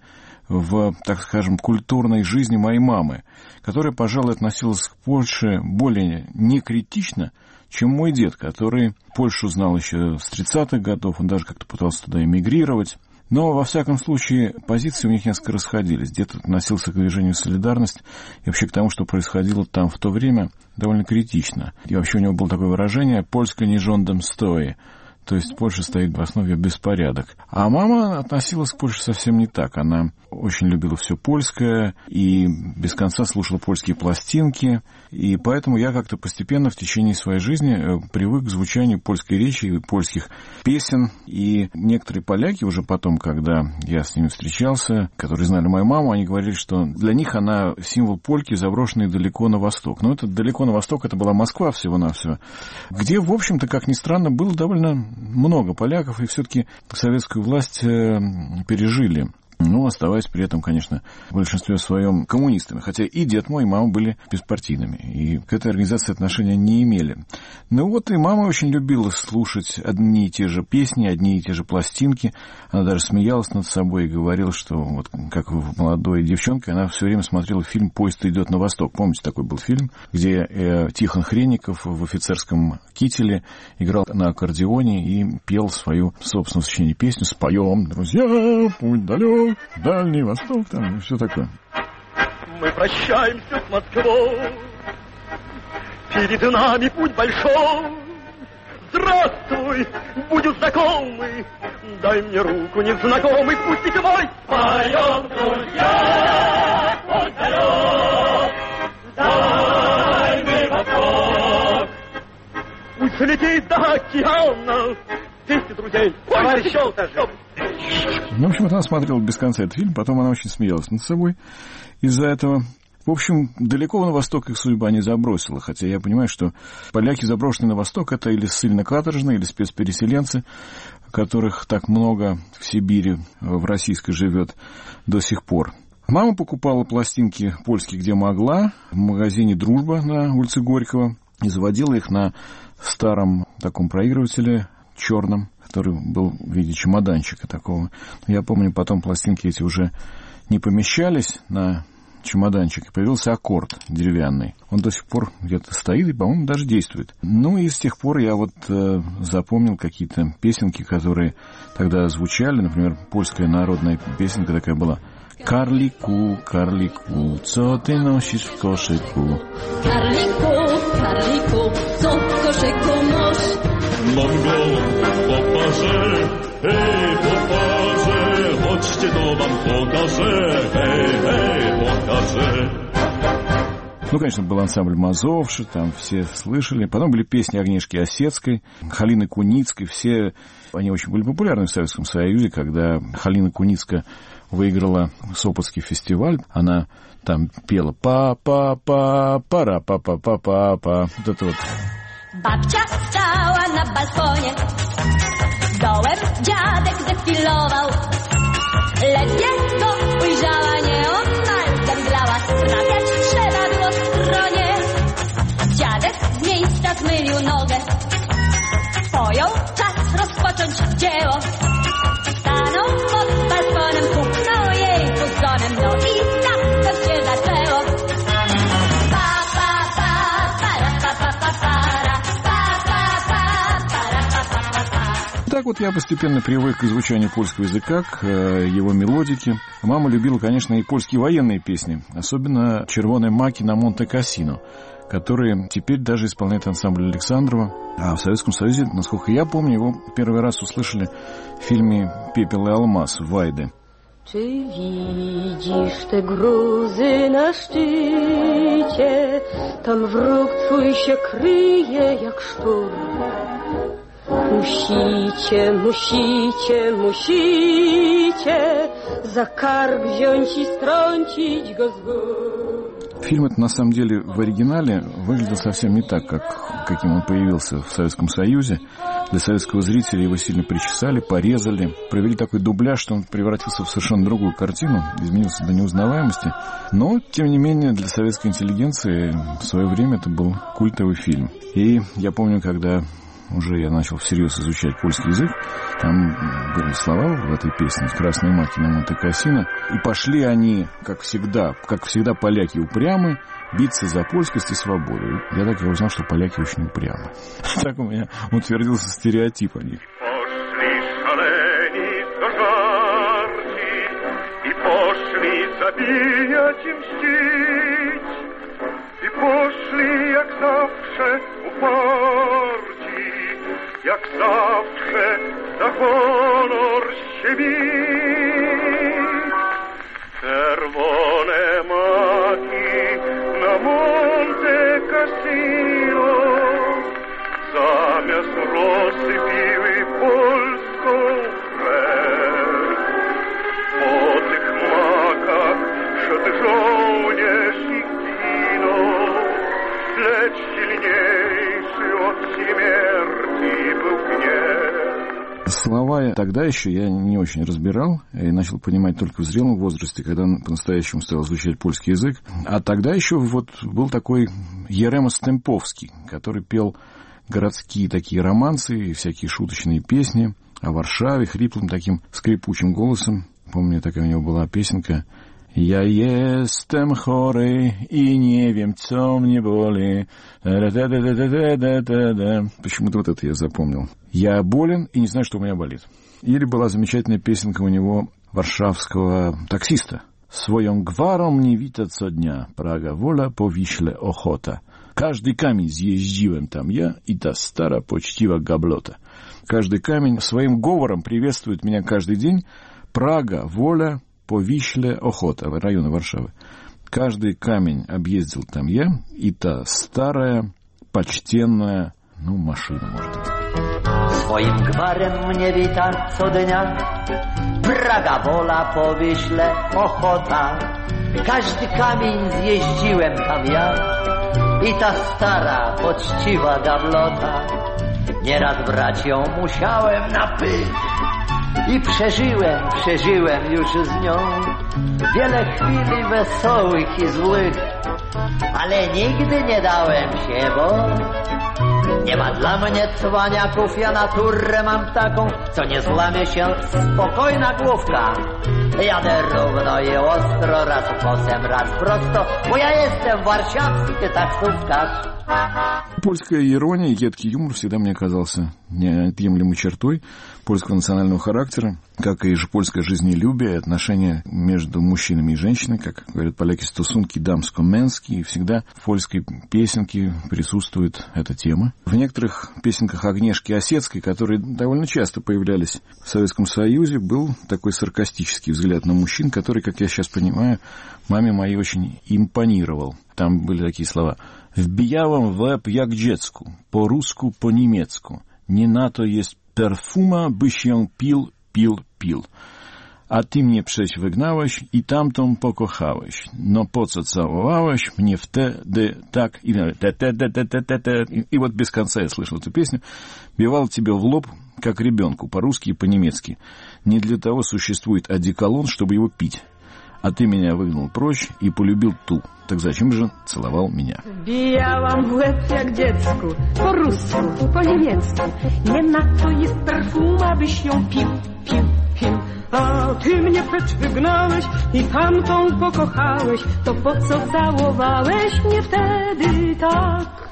в, так скажем, культурной жизни моей мамы, которая, пожалуй, относилась к Польше более некритично, чем мой дед, который Польшу знал еще с тридцатых годов, он даже как-то пытался туда эмигрировать. Но, во всяком случае, позиции у них несколько расходились. Дед относился к движению «Солидарность» и вообще к тому, что происходило там в то время, довольно критично. И вообще у него было такое выражение «Польска не жондом стои». То есть Польша стоит в основе беспорядок. А мама относилась к Польше совсем не так. Она очень любила все польское и без конца слушала польские пластинки. И поэтому я как-то постепенно в течение своей жизни привык к звучанию польской речи и польских песен. И некоторые поляки уже потом, когда я с ними встречался, которые знали мою маму, они говорили, что для них она символ польки, заброшенный далеко на восток. Но это далеко на восток, это была Москва всего-навсего, где, в общем-то, как ни странно, было довольно много поляков, и все-таки советскую власть пережили. Ну, оставаясь при этом, конечно, в большинстве своем коммунистами. Хотя и дед мой, и мама были беспартийными. И к этой организации отношения не имели. Ну вот и мама очень любила слушать одни и те же песни, одни и те же пластинки. Она даже смеялась над собой и говорила, что вот как молодой девчонкой она все время смотрела фильм «Поезд идет на восток». Помните, такой был фильм, где э, Тихон Хренников в офицерском кителе играл на аккордеоне и пел свою собственную сочинение песню «Споем, друзья, путь далек, Дальний Восток», там, и все такое. Мы прощаемся с Москвой, перед нами путь большой, здравствуй, будем знакомы. Дай мне руку, незнакомый, пустите мой. Поем, друзья, пусть далек, дальний восток. Пусть летит до океана, двести друзей. Товарищ Щелкашев. Ну, в общем, она смотрела без конца этот фильм, потом она очень смеялась над собой из-за этого. В общем, далеко на восток их судьба не забросила, хотя я понимаю, что поляки, заброшенные на восток, это или ссыльно-каторжные, или спецпереселенцы, которых так много в Сибири, в российской живет до сих пор. Мама покупала пластинки польские, где могла, в магазине «Дружба» на улице Горького, и заводила их на старом таком проигрывателе черном, который был в виде чемоданчика такого. Я помню, потом пластинки эти уже не помещались на чемоданчик, и появился аккорд деревянный. Он до сих пор где-то стоит и, по-моему, даже действует. Ну и с тех пор я вот э, запомнил какие-то песенки, которые тогда звучали. Например, польская народная песенка такая была. Карлику, карлику, co ty nosisz w koszyku? Karliku, karliku, co w koszyku masz? Mam gołąbków po parze, hej, po parze, chodźcie, to wam pokażę, hej, hej, pokażę. Ну, конечно, был ансамбль «Мазовши», там все слышали. Потом были песни Агнешки Осетской, Халины Куницкой. Все они очень были популярны в Советском Союзе, когда Халина Куницкая выиграла Сопотский фестиваль. Она там пела «па-па-па-пара-па-па-па-па-па». Вот это вот. Babcia stała na balkonie, dołem dziadek defilował. Ledwie go ujrzała, nieomal zemdlała, sprawiać trzeba było stronie. Dziadek z miejsca zmylił nogę, pojął czas rozpocząć dzieło. Stanął pod balkonem, puknął jej puzonem, no i tak to się zaczęło. Pa, pa, pa, para, pa, pa, pa, para. Так вот я постепенно привык к звучанию польского языка, к его мелодике. Мама любила, конечно, и польские военные песни, особенно «Червоные маки на Монте-Кассино», которые теперь даже исполняет ансамбль Александрова. А в Советском Союзе, насколько я помню, его первый раз услышали в фильме «Пепел и алмаз» Вайды. Czy widzisz te gruzy na szczycie? Tam wróg twój się kryje jak szturm. Musicie, musicie, musicie za kark wziąć i strącić go z gór. Фильм это на самом деле в оригинале выглядел совсем не так, как, каким он появился в Советском Союзе. Для советского зрителя его сильно причесали, порезали, провели такой дубляж, что он превратился в совершенно другую картину, изменился до неузнаваемости. Но, тем не менее, для советской интеллигенции в свое время это был культовый фильм. И я помню, когда уже я начал всерьез изучать польский язык, там были слова в этой песне «Красные маки на Монте-Кассино», и пошли они, как всегда, как всегда поляки упрямы, биться за польскость и свободу. Я так и узнал, что поляки очень упрямы. Так у меня утвердился стереотип о них. Пошли шалени зажарci и пошли забijać i mścić, i poszli jak zawsze uparci, jak zawsze za honor się bić. Czerwone maki na Monte Cassino zamiast rosy piły polską krew. Po tych makach szedł żołnierz i ginął, lecz silniejszy od śmierci był gniew. Слова тогда еще я не очень разбирал и начал понимать только в зрелом возрасте, когда по-настоящему стал изучать польский язык. А тогда еще вот был такой Ерема Стемповский, который пел городские такие романсы и всякие шуточные песни о Варшаве хриплым таким скрипучим голосом. Помню, такая у него была песенка «Я jestem chory и не wiem, co mnie boli». Почему-то вот это я запомнил. «Я болен и не знаю, что у меня болит». Или была замечательная песенка у него варшавского таксиста. «Своją gwarą nie wita co dnia, Praga wola, po Wiśle ochota». Каждый камень з'езживем там я, и та стара почтива габлота. Каждый камень своим говором приветствует меня каждый день. Прага, Воля, Повишле, Охота, районы Варшавы. Каждый камень объездил там я, и та старая, почтенная, ну, машина, может быть. Swoim gwarem mnie wita co dnia Praga, Wola, Powiśle, Ochota. Każdy kamień zjeździłem tam ja i ta stara, poczciwa gablota. Nieraz brać ją musiałem na pych i przeżyłem, przeżyłem już z nią wiele chwili wesołych i złych, ale nigdy nie dałem się, bo nie ma dla mnie cwaniaków, ja naturę mam taką, co nie złamie się spokojna główka. Jadę równo i ostro, raz ukosem, raz prosto, bo ja jestem warszawski taksówkarz. Польская ирония и едкий юмор всегда мне казался неотъемлемой чертой польского национального характера, как и же польское жизнелюбие, отношения между мужчинами и женщинами, как говорят поляки, стосунки дамско-менские, и всегда в польской песенке присутствует эта тема. В некоторых песенках Агнешки Осетской, которые довольно часто появлялись в Советском Союзе, был такой саркастический взгляд на мужчин, который, как я сейчас понимаю, маме моей очень импонировал. Там были такие слова: «Вбijałam w łeb jak dziecku, po rusku, po niemiecku. Nie na to jest perfuma, byś ją pil, pil, pil. A ty mnie przeć wygnałeś i tamtą pokochałeś. No po co całowałeś mnie wtedy так...» И, и вот без конца я слышал эту песню. «Бивал тебе в лоб, как ребенку, по-русски и по-немецки. Не для того существует одеколон, чтобы его пить. А ты меня выгнал прочь и полюбил ту. Так зачем же целовал меня?» Wbijałam w łeb jak dziecku, po rusku, po niemiecku. Nie na to jest perfuma, byś ją pił, pił, pił. A ty mnie precz wygnałeś i tamtą pokochałeś. To po co całowałeś mnie wtedy tak?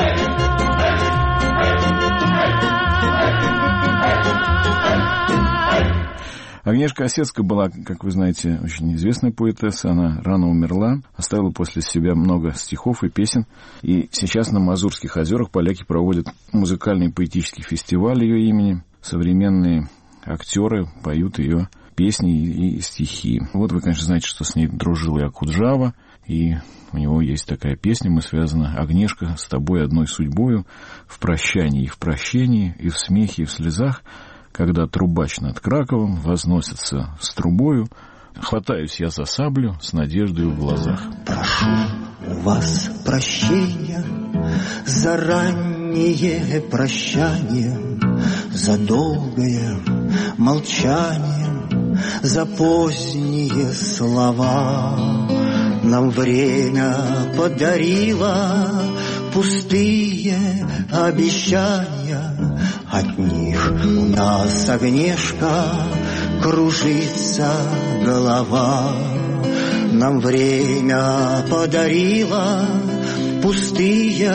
Агнешка Осетская была, как вы знаете, очень известная поэтесса. Она рано умерла, оставила после себя много стихов и песен. И сейчас на Мазурских озерах поляки проводят музыкальный поэтический фестиваль ее имени. Современные актеры поют ее песни и стихи. Вот вы, конечно, знаете, что с ней дружил и Акуджава. И у него есть такая песня, мы связаны: «Агнешка, с тобой одной судьбою, в прощании и в прощении, и в смехе, и в слезах. Когда трубач над Краковом возносится с трубою, хватаюсь я за саблю с надеждой в глазах». Прошу у вас прощения за раннее прощание, за долгое молчание, за поздние слова. Нам время подарило пустые обещания. От них у нас, Агнешка, кружится голова. Нам время подарило пустые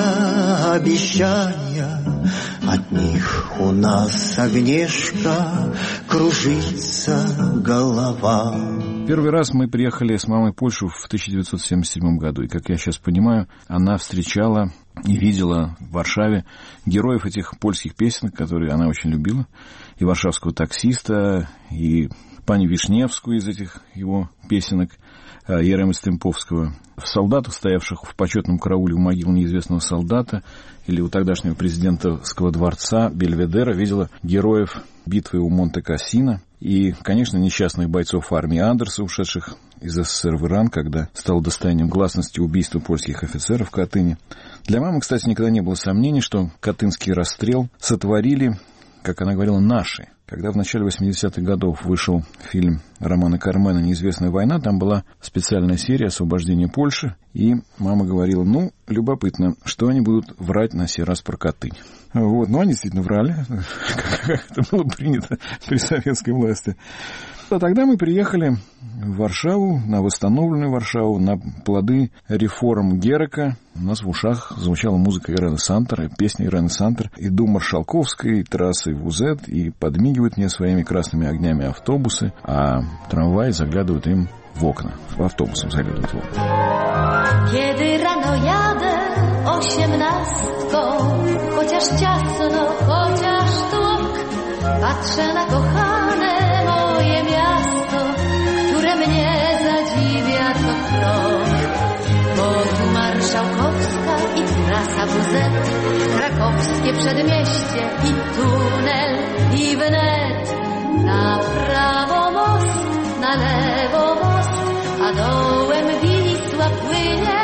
обещания. От них у нас, Агнешка, кружится голова. Первый раз мы приехали с мамой в Польшу в тысяча девятьсот семьдесят седьмом году. И, как я сейчас понимаю, она встречала и видела в Варшаве героев этих польских песен, которые она очень любила. И «Варшавского таксиста», и пани Вишневскую из этих его песенок, Ерема Стемповского. В солдатах, стоявших в почетном карауле у могил неизвестного солдата, или у тогдашнего президентского дворца Бельведера, видела героев битвы у Монте-Кассино. И, конечно, несчастных бойцов армии Андерса, ушедших из СССР в Иран, когда стало достоянием гласности убийство польских офицеров в Катыни. Для мамы, кстати, никогда не было сомнений, что катынский расстрел сотворили, как она говорила, наши. Когда в начале восьмидесятых годов вышел фильм Романа Кармена «Неизвестная война», там была специальная серия освобождения Польши, и мама говорила: ну, любопытно, что они будут врать на сей раз про Катынь. Вот, ну, они действительно врали, как это было принято при советской власти. А тогда мы приехали в Варшаву, на восстановленную Варшаву, на плоды реформ Герека. У нас в ушах звучала музыка Ирены Сантер, песня Ирены Сантер, иду Маршалковской трассой в УЗ, и подмигивают мне своими красными огнями автобусы, а трамваи заглядывают им в окна, в автобусах заглядывают в окна. Kiedy rano jadę osiemnastką, chociaż ciasno, chociaż tłok, patrzę na kochane moje miasto, które mnie zadziwia co krok. Bo tu Marszałkowska i trasa W Z, krakowskie przedmieście i tunel, i wnet na prawo most, na lewo most, a dołem Wisła płynie.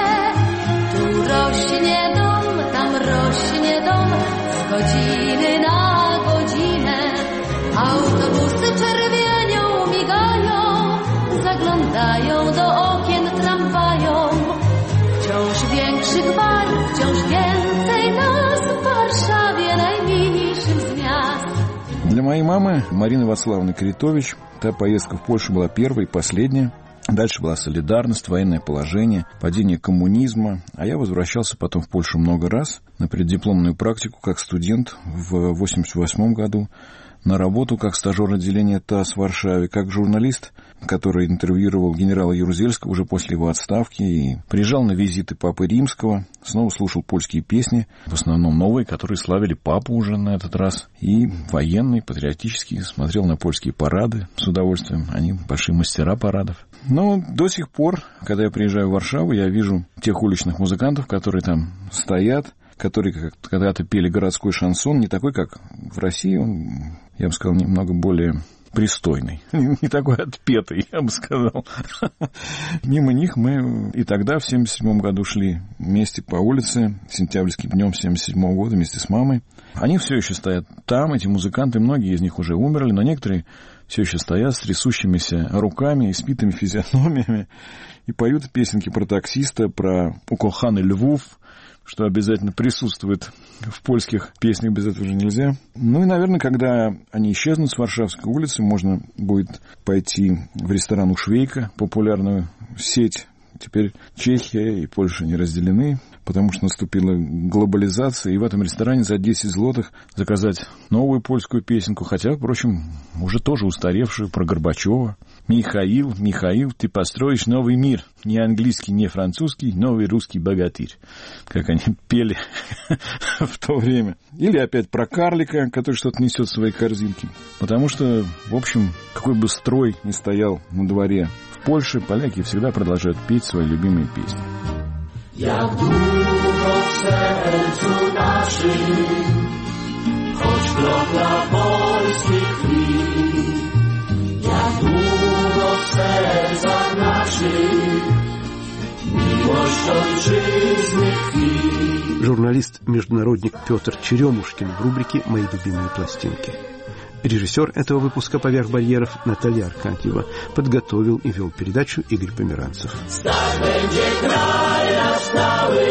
Tu rośnie dom, tam rośnie dom, z godziny na godzinę. Autobusy czerwienią migają, zaglądają do okien tramwają. Wciąż większy gwar, wciąż więcej nas w Warszawie, najmniejszym z miast. Для моей мамы, Марины Вацлавовны Критович, та поездка в Польшу была первой и последняя. Дальше была солидарность, военное положение, падение коммунизма. А я возвращался потом в Польшу много раз на преддипломную практику как студент в восемьдесят восьмом году, на работу как стажер отделения ТАСС в Варшаве, как журналист, который интервьюировал генерала Ярузельского уже после его отставки, и приезжал на визиты Папы Римского, снова слушал польские песни, в основном новые, которые славили Папу уже на этот раз, и военные, патриотические, смотрел на польские парады с удовольствием, они большие мастера парадов. Но до сих пор, когда я приезжаю в Варшаву, я вижу тех уличных музыкантов, которые там стоят, которые когда-то пели городской шансон, не такой, как в России, он, я бы сказал, немного более пристойный, не такой отпетый, я бы сказал. Мимо них мы и тогда в семьдесят седьмом году шли вместе по улице, сентябрьским днем семьдесят седьмого года вместе с мамой. Они все еще стоят там, эти музыканты, многие из них уже умерли, но некоторые все еще стоят с трясущимися руками, испитыми физиономиями и поют песенки про таксиста, про укоханый Львов, что обязательно присутствует в польских песнях, без этого же нельзя. Ну и, наверное, когда они исчезнут с Варшавской улицы, можно будет пойти в ресторан у Швейка, популярную сеть. Теперь Чехия и Польша не разделены, потому что наступила глобализация, и в этом ресторане за десять злотых заказать новую польскую песенку, хотя, впрочем, уже тоже устаревшую, про Горбачева. «Михаил, Михаил, ты построишь новый мир, не английский, не французский, новый русский богатырь», как они пели в то время. Или опять про карлика, который что-то несет в своей корзинке. Потому что, в общем, какой бы строй ни стоял на дворе в Польше, поляки всегда продолжают петь свои любимые песни. Jak długo w sercu naszym, choć kropla polskiej krwi. Jak długo w sercach naszych, miłość ojczyzny tkwi. Журналист-международник Петр Черемушкин в рубрике «Мои любимые пластинки». Режиссер этого выпуска «Поверх барьеров» Наталья Аркадьева. Подготовил и вел передачу Игорь Померанцев. Stać będzie kraj nasz stały,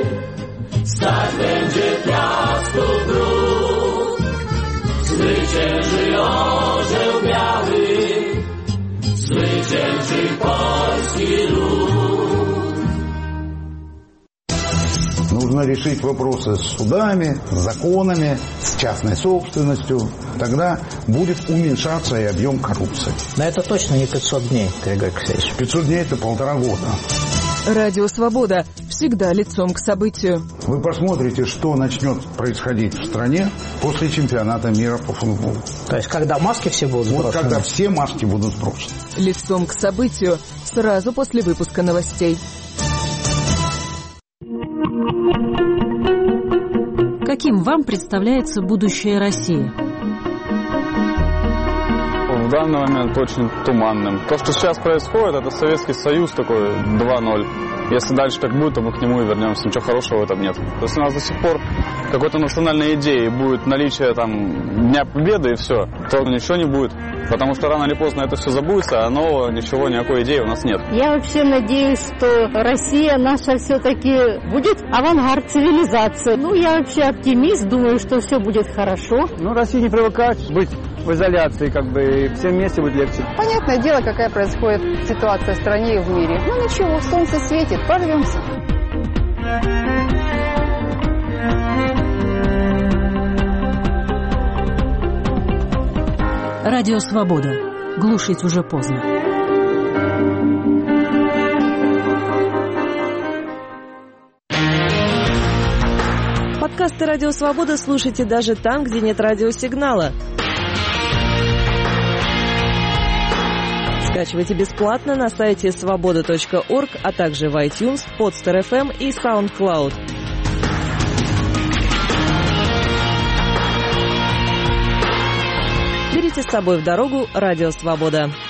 stać będzie piasku brud. Zwycięży orzeł biały, zwycięży polski lud. Нужно решить вопросы с судами, с законами, с частной собственностью. Тогда будет уменьшаться и объем коррупции. Но это точно не пятьсот дней, Григорий Алексеевич. пятьсот дней – это полтора года. Радио «Свобода» всегда лицом к событию. Вы посмотрите, что начнет происходить в стране после чемпионата мира по футболу. То есть, когда маски все будут Вот сброшены? когда все маски будут сброшены. Лицом к событию сразу после выпуска новостей. Каким вам представляется будущее России? В данный момент очень туманным. То, что сейчас происходит, это Советский Союз такой два ноль. Если дальше так будет, то мы к нему и вернемся. Ничего хорошего в этом нет. То есть у нас до сих пор какой-то национальной идеи будет наличие там Дня Победы и все, то ничего не будет. Потому что рано или поздно это все забудется, а нового ничего, никакой идеи у нас нет. Я вообще надеюсь, что Россия наша все-таки будет авангард цивилизации. Ну, я вообще оптимист, думаю, что все будет хорошо. Ну, Россия не привыкает быть в изоляции, как бы, и всем вместе будет легче. Понятное дело, какая происходит ситуация в стране и в мире. Ну, ничего, солнце светит, прорвемся. Радио «Свобода». Глушить уже поздно. Подкасты «Радио Свобода» слушайте даже там, где нет радиосигнала. Скачивайте бесплатно на сайте свобода точка орг, а также в iTunes, Podster эф эм и SoundCloud. Берите с собой в дорогу «Радио Свобода».